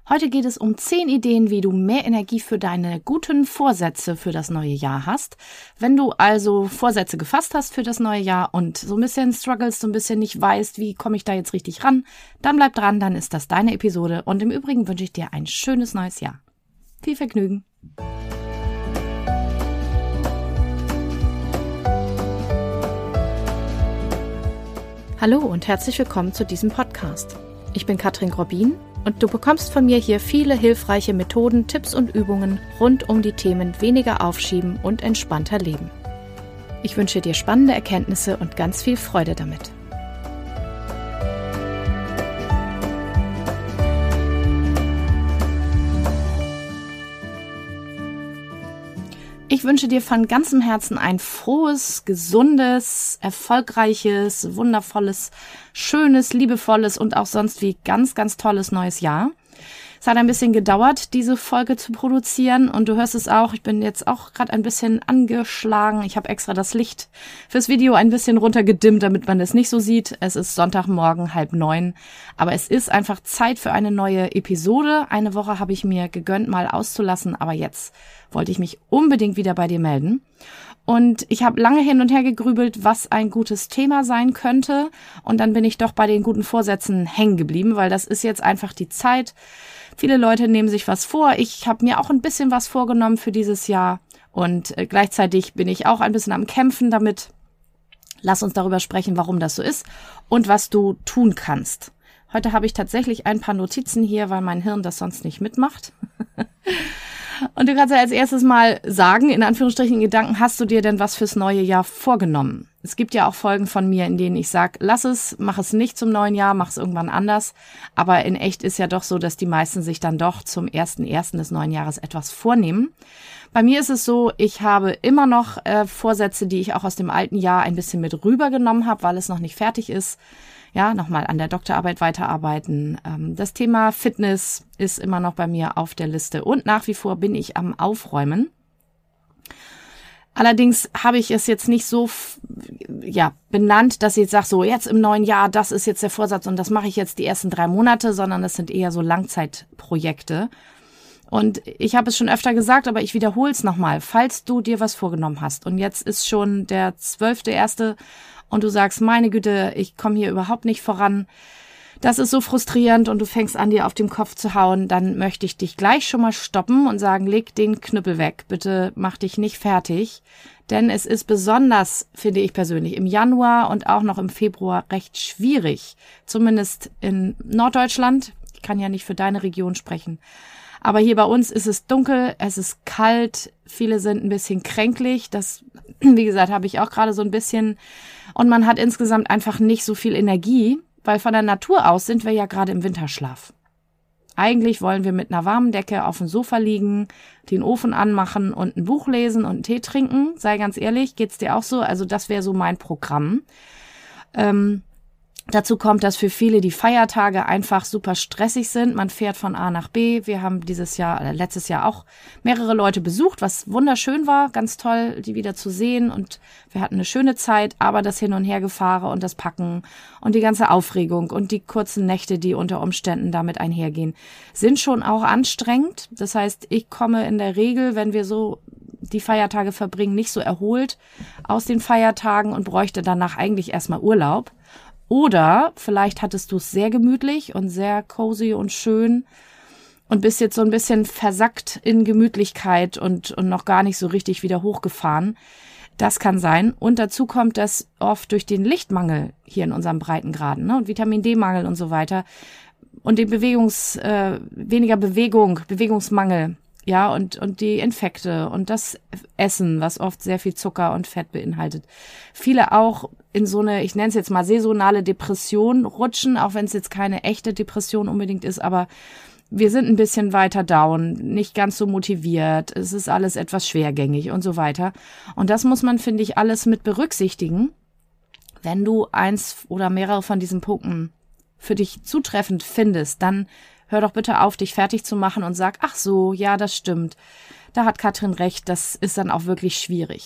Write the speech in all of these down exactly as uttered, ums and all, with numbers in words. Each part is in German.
Heute geht es um zehn Ideen, wie du mehr Energie für deine guten Vorsätze für das neue Jahr hast. Wenn du also Vorsätze gefasst hast für das neue Jahr und so ein bisschen struggles, so ein bisschen nicht weißt, wie komme ich da jetzt richtig ran, dann bleib dran, dann ist das deine Episode. Und im Übrigen wünsche ich dir ein schönes neues Jahr. Viel Vergnügen! Hallo und herzlich willkommen zu diesem Podcast. Ich bin Katrin Grobin und du bekommst von mir hier viele hilfreiche Methoden, Tipps und Übungen rund um die Themen weniger aufschieben und entspannter leben. Ich wünsche dir spannende Erkenntnisse und ganz viel Freude damit. Ich wünsche dir von ganzem Herzen ein frohes, gesundes, erfolgreiches, wundervolles, schönes, liebevolles und auch sonst wie ganz, ganz tolles neues Jahr. Es hat ein bisschen gedauert, diese Folge zu produzieren und du hörst es auch, ich bin jetzt auch gerade ein bisschen angeschlagen. Ich habe extra das Licht fürs Video ein bisschen runtergedimmt, damit man es nicht so sieht. Es ist Sonntagmorgen, halb neun, aber es ist einfach Zeit für eine neue Episode. Eine Woche habe ich mir gegönnt, mal auszulassen, aber jetzt wollte ich mich unbedingt wieder bei dir melden. Und ich habe lange hin und her gegrübelt, was ein gutes Thema sein könnte. Und dann bin ich doch bei den guten Vorsätzen hängen geblieben, weil das ist jetzt einfach die Zeit. Viele Leute nehmen sich was vor. Ich habe mir auch ein bisschen was vorgenommen für dieses Jahr. Und äh, gleichzeitig bin ich auch ein bisschen am Kämpfen damit. Lass uns darüber sprechen, warum das so ist und was du tun kannst. Heute habe ich tatsächlich ein paar Notizen hier, weil mein Hirn das sonst nicht mitmacht. Und du kannst ja als erstes mal sagen, in Anführungsstrichen in Gedanken, hast du dir denn was fürs neue Jahr vorgenommen? Es gibt ja auch Folgen von mir, in denen ich sage, lass es, mach es nicht zum neuen Jahr, mach es irgendwann anders. Aber in echt ist ja doch so, dass die meisten sich dann doch zum ersten ersten des neuen Jahres etwas vornehmen. Bei mir ist es so, ich habe immer noch äh, Vorsätze, die ich auch aus dem alten Jahr ein bisschen mit rübergenommen habe, weil es noch nicht fertig ist. Ja, nochmal an der Doktorarbeit weiterarbeiten. Das Thema Fitness ist immer noch bei mir auf der Liste und nach wie vor bin ich am Aufräumen. Allerdings habe ich es jetzt nicht so ja benannt, dass ich jetzt sage, so jetzt im neuen Jahr, das ist jetzt der Vorsatz und das mache ich jetzt die ersten drei Monate, sondern das sind eher so Langzeitprojekte. Und ich habe es schon öfter gesagt, aber ich wiederhole es nochmal, falls du dir was vorgenommen hast und jetzt ist schon der zwölfte erste und du sagst, meine Güte, ich komme hier überhaupt nicht voran, das ist so frustrierend und du fängst an, dir auf den Kopf zu hauen, dann möchte ich dich gleich schon mal stoppen und sagen, leg den Knüppel weg, bitte mach dich nicht fertig, denn es ist besonders, finde ich persönlich, im Januar und auch noch im Februar recht schwierig, zumindest in Norddeutschland, ich kann ja nicht für deine Region sprechen, aber hier bei uns ist es dunkel, es ist kalt, viele sind ein bisschen kränklich, das, wie gesagt, habe ich auch gerade so ein bisschen und man hat insgesamt einfach nicht so viel Energie, weil von der Natur aus sind wir ja gerade im Winterschlaf. Eigentlich wollen wir mit einer warmen Decke auf dem Sofa liegen, den Ofen anmachen und ein Buch lesen und einen Tee trinken. Sei ganz ehrlich, geht's dir auch so? Also das wäre so mein Programm. Ähm, Dazu kommt, dass für viele die Feiertage einfach super stressig sind. Man fährt von A nach B. Wir haben dieses Jahr, äh, letztes Jahr auch mehrere Leute besucht, was wunderschön war, ganz toll, die wieder zu sehen. Und wir hatten eine schöne Zeit, aber das Hin- und Hergefahren und das Packen und die ganze Aufregung und die kurzen Nächte, die unter Umständen damit einhergehen, sind schon auch anstrengend. Das heißt, ich komme in der Regel, wenn wir so die Feiertage verbringen, nicht so erholt aus den Feiertagen und bräuchte danach eigentlich erstmal Urlaub. Oder vielleicht hattest du es sehr gemütlich und sehr cozy und schön und bist jetzt so ein bisschen versackt in Gemütlichkeit und, und noch gar nicht so richtig wieder hochgefahren. Das kann sein. Und dazu kommt, dass oft durch den Lichtmangel hier in unserem Breitengraden, ne, und Vitamin-D-Mangel und so weiter und den Bewegungs, äh, weniger Bewegung, Bewegungsmangel, ja, und, und die Infekte und das Essen, was oft sehr viel Zucker und Fett beinhaltet. Viele auch in so eine, ich nenne es jetzt mal saisonale Depression rutschen, auch wenn es jetzt keine echte Depression unbedingt ist, aber wir sind ein bisschen weiter down, nicht ganz so motiviert, es ist alles etwas schwergängig und so weiter. Und das muss man, finde ich, alles mit berücksichtigen, wenn du eins oder mehrere von diesen Punkten für dich zutreffend findest, dann hör doch bitte auf, dich fertig zu machen und sag, ach so, ja, das stimmt. Da hat Katrin recht, das ist dann auch wirklich schwierig.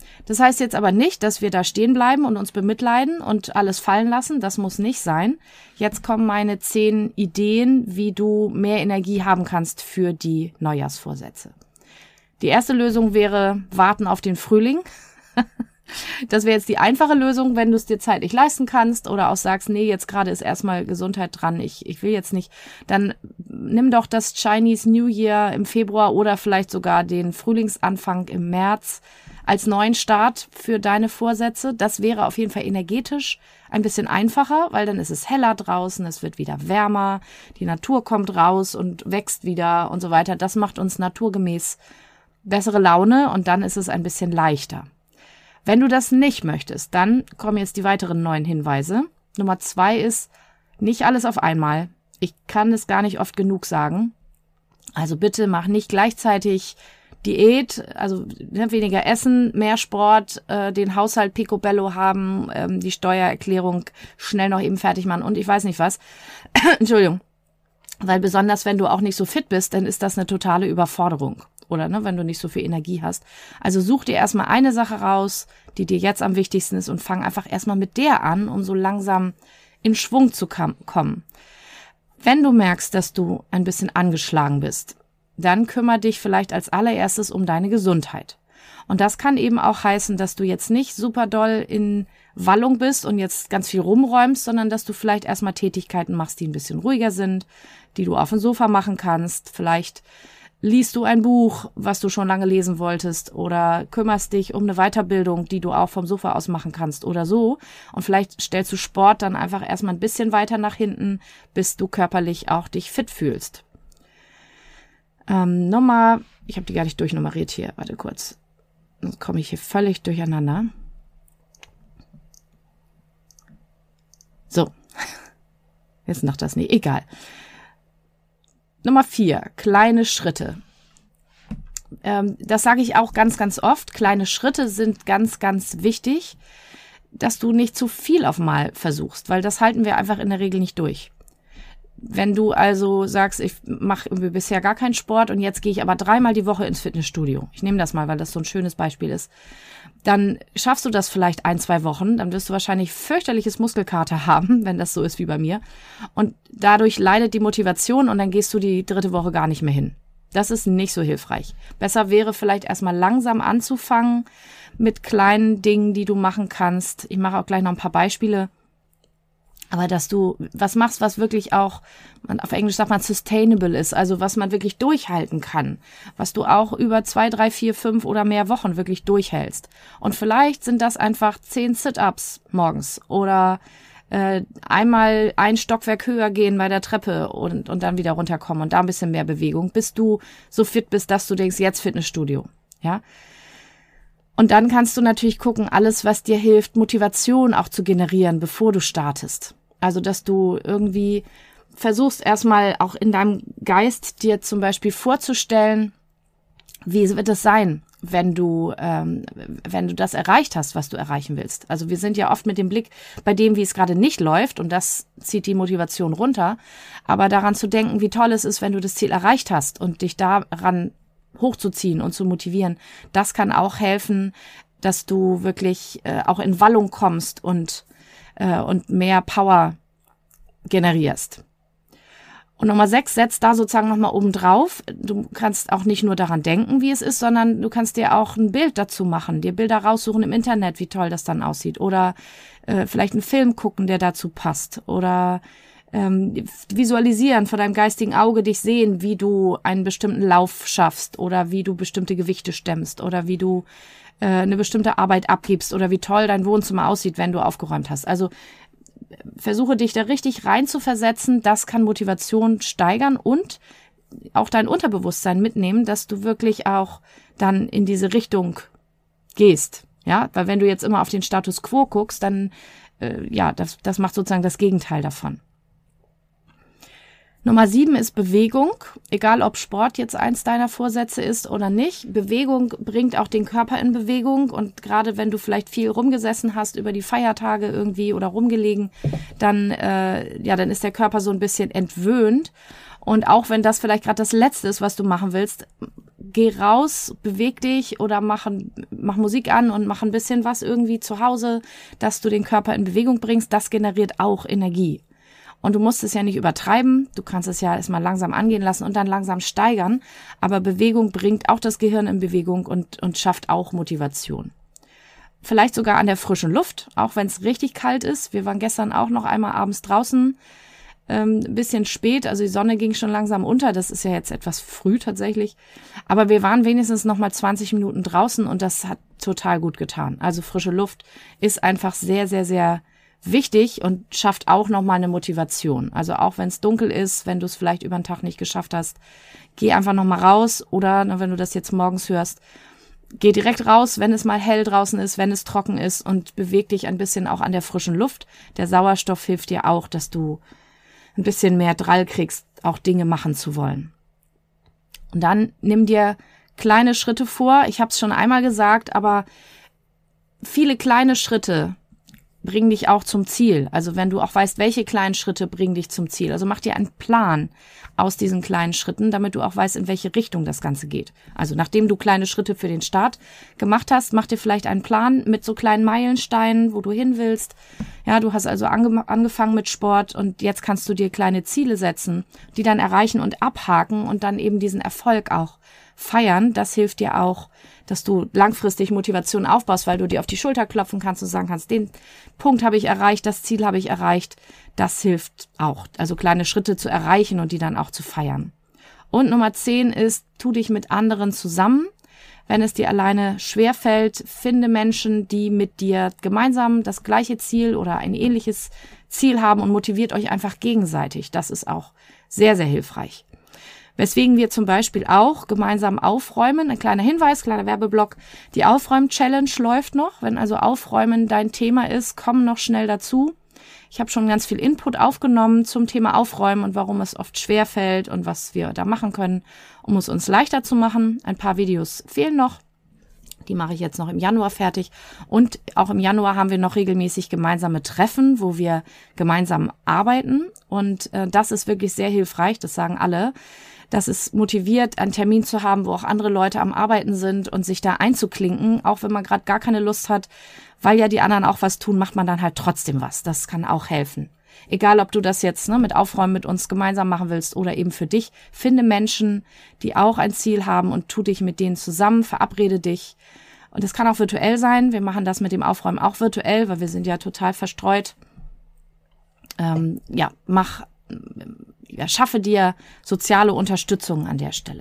Das heißt jetzt aber nicht, dass wir da stehen bleiben und uns bemitleiden und alles fallen lassen. Das muss nicht sein. Jetzt kommen meine zehn Ideen, wie du mehr Energie haben kannst für die Neujahrsvorsätze. Die erste Lösung wäre warten auf den Frühling. Das wäre jetzt die einfache Lösung, wenn du es dir zeitlich leisten kannst oder auch sagst, nee, jetzt gerade ist erstmal Gesundheit dran, ich, ich will jetzt nicht. Dann nimm doch das Chinese New Year im Februar oder vielleicht sogar den Frühlingsanfang im März als neuen Start für deine Vorsätze. Das wäre auf jeden Fall energetisch ein bisschen einfacher, weil dann ist es heller draußen, es wird wieder wärmer, die Natur kommt raus und wächst wieder und so weiter. Das macht uns naturgemäß bessere Laune und dann ist es ein bisschen leichter. Wenn du das nicht möchtest, dann kommen jetzt die weiteren neuen Hinweise. Nummer zwei ist, nicht alles auf einmal. Ich kann es gar nicht oft genug sagen. Also bitte mach nicht gleichzeitig Diät, also ne, weniger essen, mehr Sport, äh, den Haushalt picobello haben, ähm, die Steuererklärung schnell noch eben fertig machen und ich weiß nicht was. Entschuldigung. Weil besonders wenn du auch nicht so fit bist, dann ist das eine totale Überforderung. Oder ne, wenn du nicht so viel Energie hast. Also such dir erstmal eine Sache raus, die dir jetzt am wichtigsten ist und fang einfach erstmal mit der an, um so langsam in Schwung zu kommen. Wenn du merkst, dass du ein bisschen angeschlagen bist, dann kümmere dich vielleicht als allererstes um deine Gesundheit. Und das kann eben auch heißen, dass du jetzt nicht super doll in Wallung bist und jetzt ganz viel rumräumst, sondern dass du vielleicht erstmal Tätigkeiten machst, die ein bisschen ruhiger sind, die du auf dem Sofa machen kannst. Vielleicht liest du ein Buch, was du schon lange lesen wolltest oder kümmerst dich um eine Weiterbildung, die du auch vom Sofa aus machen kannst oder so. Und vielleicht stellst du Sport dann einfach erstmal ein bisschen weiter nach hinten, bis du körperlich auch dich fit fühlst. Ähm, Nummer, ich habe die gar nicht durchnummeriert hier, warte kurz. Sonst komme ich hier völlig durcheinander. So, jetzt noch das nicht, egal. Nummer vier, kleine Schritte. Ähm, das sage ich auch ganz, ganz oft. Kleine Schritte sind ganz, ganz wichtig, dass du nicht zu viel auf einmal versuchst, weil das halten wir einfach in der Regel nicht durch. Wenn du also sagst, ich mache bisher gar keinen Sport und jetzt gehe ich aber dreimal die Woche ins Fitnessstudio. Ich nehme das mal, weil das so ein schönes Beispiel ist. Dann schaffst du das vielleicht ein, zwei Wochen. Dann wirst du wahrscheinlich fürchterliches Muskelkater haben, wenn das so ist wie bei mir. Und dadurch leidet die Motivation und dann gehst du die dritte Woche gar nicht mehr hin. Das ist nicht so hilfreich. Besser wäre vielleicht erstmal langsam anzufangen mit kleinen Dingen, die du machen kannst. Ich mache auch gleich noch ein paar Beispiele. Aber dass du was machst, was wirklich auch, auf Englisch sagt man sustainable ist, also was man wirklich durchhalten kann, was du auch über zwei, drei, vier, fünf oder mehr Wochen wirklich durchhältst. Und vielleicht sind das einfach zehn Sit-Ups morgens oder äh, einmal ein Stockwerk höher gehen bei der Treppe und, und dann wieder runterkommen und da ein bisschen mehr Bewegung, bis du so fit bist, dass du denkst, jetzt Fitnessstudio, ja. Und dann kannst du natürlich gucken, alles, was dir hilft, Motivation auch zu generieren, bevor du startest. Also, dass du irgendwie versuchst, erstmal auch in deinem Geist dir zum Beispiel vorzustellen, wie wird es sein, wenn du, ähm, wenn du das erreicht hast, was du erreichen willst. Also wir sind ja oft mit dem Blick bei dem, wie es gerade nicht läuft und das zieht die Motivation runter. Aber daran zu denken, wie toll es ist, wenn du das Ziel erreicht hast und dich daran hochzuziehen und zu motivieren, das kann auch helfen, dass du wirklich äh, auch in Wallung kommst und äh, und mehr Power generierst. Und Nummer sechs, setzt da sozusagen nochmal oben drauf. Du kannst auch nicht nur daran denken, wie es ist, sondern du kannst dir auch ein Bild dazu machen, dir Bilder raussuchen im Internet, wie toll das dann aussieht. Oder äh, vielleicht einen Film gucken, der dazu passt. Oder ähm, visualisieren, vor deinem geistigen Auge dich sehen, wie du einen bestimmten Lauf schaffst oder wie du bestimmte Gewichte stemmst oder wie du äh, eine bestimmte Arbeit abgibst oder wie toll dein Wohnzimmer aussieht, wenn du aufgeräumt hast. Also versuche dich da richtig rein zu versetzen, das kann Motivation steigern und auch dein Unterbewusstsein mitnehmen, dass du wirklich auch dann in diese Richtung gehst. Ja, weil wenn du jetzt immer auf den Status quo guckst, dann äh, ja, das, das macht sozusagen das Gegenteil davon. Nummer sieben ist Bewegung, egal ob Sport jetzt eins deiner Vorsätze ist oder nicht. Bewegung bringt auch den Körper in Bewegung und gerade wenn du vielleicht viel rumgesessen hast über die Feiertage irgendwie oder rumgelegen, dann äh, ja, dann ist der Körper so ein bisschen entwöhnt und auch wenn das vielleicht gerade das Letzte ist, was du machen willst, geh raus, beweg dich oder mach, mach Musik an und mach ein bisschen was irgendwie zu Hause, dass du den Körper in Bewegung bringst. Das generiert auch Energie. Und du musst es ja nicht übertreiben. Du kannst es ja erstmal langsam angehen lassen und dann langsam steigern. Aber Bewegung bringt auch das Gehirn in Bewegung und, und schafft auch Motivation. Vielleicht sogar an der frischen Luft, auch wenn es richtig kalt ist. Wir waren gestern auch noch einmal abends draußen, ähm, ein bisschen spät, also die Sonne ging schon langsam unter. Das ist ja jetzt etwas früh tatsächlich. Aber wir waren wenigstens noch mal zwanzig Minuten draußen und das hat total gut getan. Also frische Luft ist einfach sehr, sehr, sehr wichtig und schafft auch noch mal eine Motivation. Also auch wenn es dunkel ist, wenn du es vielleicht über den Tag nicht geschafft hast, geh einfach noch mal raus oder wenn du das jetzt morgens hörst, geh direkt raus, wenn es mal hell draußen ist, wenn es trocken ist und beweg dich ein bisschen auch an der frischen Luft. Der Sauerstoff hilft dir auch, dass du ein bisschen mehr Drall kriegst, auch Dinge machen zu wollen. Und dann nimm dir kleine Schritte vor. Ich habe es schon einmal gesagt, aber viele kleine Schritte bringen dich auch zum Ziel. Also wenn du auch weißt, welche kleinen Schritte bringen dich zum Ziel. Also mach dir einen Plan aus diesen kleinen Schritten, damit du auch weißt, in welche Richtung das Ganze geht. Also nachdem du kleine Schritte für den Start gemacht hast, mach dir vielleicht einen Plan mit so kleinen Meilensteinen, wo du hin willst. Ja, du hast also ange- angefangen mit Sport und jetzt kannst du dir kleine Ziele setzen, die dann erreichen und abhaken und dann eben diesen Erfolg auch feiern. Das hilft dir auch, dass du langfristig Motivation aufbaust, weil du dir auf die Schulter klopfen kannst und sagen kannst, den Punkt habe ich erreicht, das Ziel habe ich erreicht. Das hilft auch, also kleine Schritte zu erreichen und die dann auch zu feiern. Und Nummer zehn ist, tu dich mit anderen zusammen. Wenn es dir alleine schwerfällt, finde Menschen, die mit dir gemeinsam das gleiche Ziel oder ein ähnliches Ziel haben und motiviert euch einfach gegenseitig. Das ist auch sehr, sehr hilfreich. Weswegen wir zum Beispiel auch gemeinsam aufräumen. Ein kleiner Hinweis, kleiner Werbeblock. Die Aufräum-Challenge läuft noch. Wenn also Aufräumen dein Thema ist, komm noch schnell dazu. Ich habe schon ganz viel Input aufgenommen zum Thema Aufräumen und warum es oft schwerfällt und was wir da machen können, um es uns leichter zu machen. Ein paar Videos fehlen noch. Die mache ich jetzt noch im Januar fertig. Und auch im Januar haben wir noch regelmäßig gemeinsame Treffen, wo wir gemeinsam arbeiten. Und äh, das ist wirklich sehr hilfreich, das sagen alle. Das ist motiviert, einen Termin zu haben, wo auch andere Leute am Arbeiten sind und sich da einzuklinken, auch wenn man gerade gar keine Lust hat, weil ja die anderen auch was tun, macht man dann halt trotzdem was. Das kann auch helfen. Egal, ob du das jetzt ne, mit Aufräumen mit uns gemeinsam machen willst oder eben für dich, finde Menschen, die auch ein Ziel haben und tu dich mit denen zusammen, verabrede dich. Und es kann auch virtuell sein. Wir machen das mit dem Aufräumen auch virtuell, weil wir sind ja total verstreut. Ähm, ja, mach... Ja, schaffe dir soziale Unterstützung an der Stelle.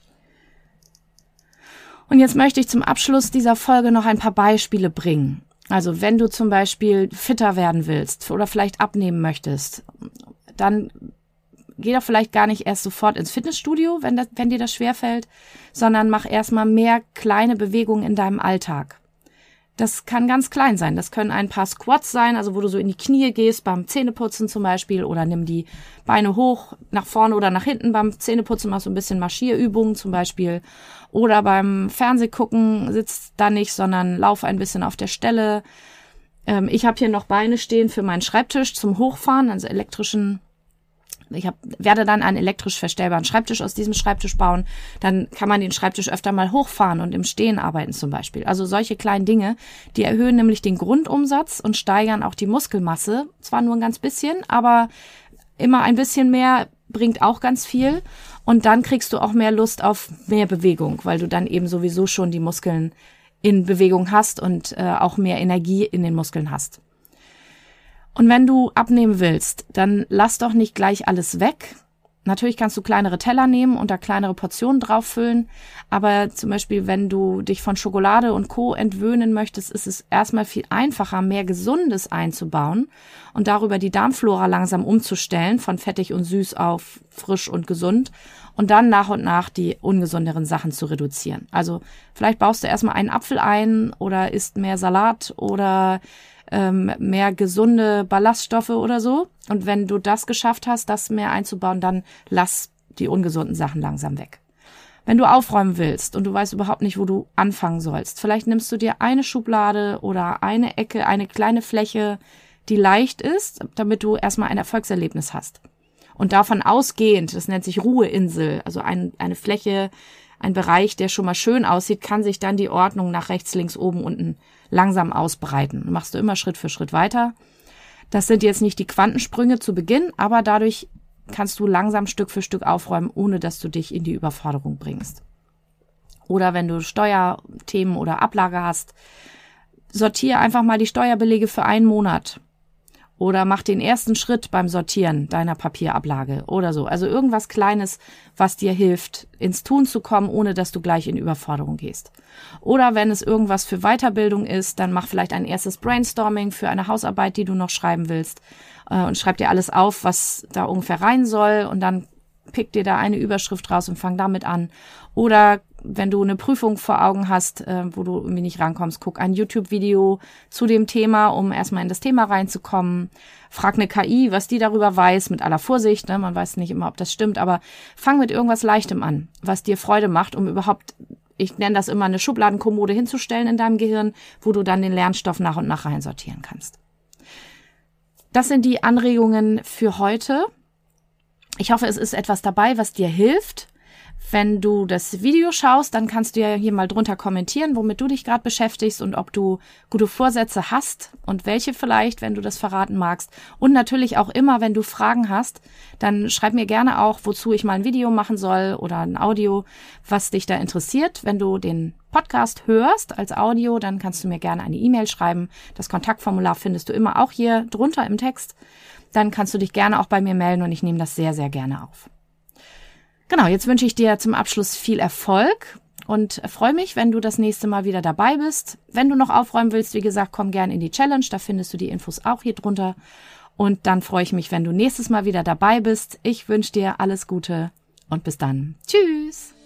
Und jetzt möchte ich zum Abschluss dieser Folge noch ein paar Beispiele bringen. Also wenn du zum Beispiel fitter werden willst oder vielleicht abnehmen möchtest, dann geh doch vielleicht gar nicht erst sofort ins Fitnessstudio, wenn, das, wenn dir das schwerfällt, sondern mach erstmal mehr kleine Bewegungen in deinem Alltag. Das kann ganz klein sein. Das können ein paar Squats sein, also wo du so in die Knie gehst beim Zähneputzen zum Beispiel, oder nimm die Beine hoch, nach vorne oder nach hinten beim Zähneputzen, machst so ein bisschen Marschierübungen zum Beispiel. Oder beim Fernsehgucken sitzt da nicht, sondern lauf ein bisschen auf der Stelle. Ähm, ich habe hier noch Beine stehen für meinen Schreibtisch zum Hochfahren, also elektrischen. Ich hab, werde dann einen elektrisch verstellbaren Schreibtisch aus diesem Schreibtisch bauen. Dann kann man den Schreibtisch öfter mal hochfahren und im Stehen arbeiten zum Beispiel. Also solche kleinen Dinge, die erhöhen nämlich den Grundumsatz und steigern auch die Muskelmasse. Zwar nur ein ganz bisschen, aber immer ein bisschen mehr bringt auch ganz viel. Und dann kriegst du auch mehr Lust auf mehr Bewegung, weil du dann eben sowieso schon die Muskeln in Bewegung hast und äh, auch mehr Energie in den Muskeln hast. Und wenn du abnehmen willst, dann lass doch nicht gleich alles weg. Natürlich kannst du kleinere Teller nehmen und da kleinere Portionen drauf füllen, aber zum Beispiel, wenn du dich von Schokolade und Co. entwöhnen möchtest, ist es erstmal viel einfacher, mehr Gesundes einzubauen und darüber die Darmflora langsam umzustellen, von fettig und süß auf frisch und gesund und dann nach und nach die ungesünderen Sachen zu reduzieren. Also vielleicht baust du erstmal einen Apfel ein oder isst mehr Salat oder mehr gesunde Ballaststoffe oder so. Und wenn du das geschafft hast, das mehr einzubauen, dann lass die ungesunden Sachen langsam weg. Wenn du aufräumen willst und du weißt überhaupt nicht, wo du anfangen sollst, vielleicht nimmst du dir eine Schublade oder eine Ecke, eine kleine Fläche, die leicht ist, damit du erstmal ein Erfolgserlebnis hast. Und davon ausgehend, das nennt sich Ruheinsel, also ein, eine Fläche, ein Bereich, der schon mal schön aussieht, kann sich dann die Ordnung nach rechts, links, oben, unten langsam ausbreiten. Machst du immer Schritt für Schritt weiter. Das sind jetzt nicht die Quantensprünge zu Beginn, aber dadurch kannst du langsam Stück für Stück aufräumen, ohne dass du dich in die Überforderung bringst. Oder wenn du Steuerthemen oder Ablage hast, sortiere einfach mal die Steuerbelege für einen Monat. Oder mach den ersten Schritt beim Sortieren deiner Papierablage oder so. Also irgendwas Kleines, was dir hilft, ins Tun zu kommen, ohne dass du gleich in Überforderung gehst. Oder wenn es irgendwas für Weiterbildung ist, dann mach vielleicht ein erstes Brainstorming für eine Hausarbeit, die du noch schreiben willst. Äh, und schreib dir alles auf, was da ungefähr rein soll. Und dann pick dir da eine Überschrift raus und fang damit an. Oder wenn du eine Prüfung vor Augen hast, äh, wo du irgendwie nicht rankommst, guck ein YouTube-Video zu dem Thema, um erstmal in das Thema reinzukommen. Frag eine K I, was die darüber weiß, mit aller Vorsicht, ne? Man weiß nicht immer, ob das stimmt, aber fang mit irgendwas Leichtem an, was dir Freude macht, um überhaupt, ich nenne das immer, eine Schubladenkommode hinzustellen in deinem Gehirn, wo du dann den Lernstoff nach und nach reinsortieren kannst. Das sind die Anregungen für heute. Ich hoffe, es ist etwas dabei, was dir hilft. Wenn du das Video schaust, dann kannst du ja hier mal drunter kommentieren, womit du dich gerade beschäftigst und ob du gute Vorsätze hast und welche vielleicht, wenn du das verraten magst. Und natürlich auch immer, wenn du Fragen hast, dann schreib mir gerne auch, wozu ich mal ein Video machen soll oder ein Audio, was dich da interessiert. Wenn du den Podcast hörst als Audio, dann kannst du mir gerne eine E-Mail schreiben. Das Kontaktformular findest du immer auch hier drunter im Text. Dann kannst du dich gerne auch bei mir melden und ich nehme das sehr, sehr gerne auf. Genau, jetzt wünsche ich dir zum Abschluss viel Erfolg und freue mich, wenn du das nächste Mal wieder dabei bist. Wenn du noch aufräumen willst, wie gesagt, komm gerne in die Challenge, da findest du die Infos auch hier drunter. Und dann freue ich mich, wenn du nächstes Mal wieder dabei bist. Ich wünsche dir alles Gute und bis dann. Tschüss!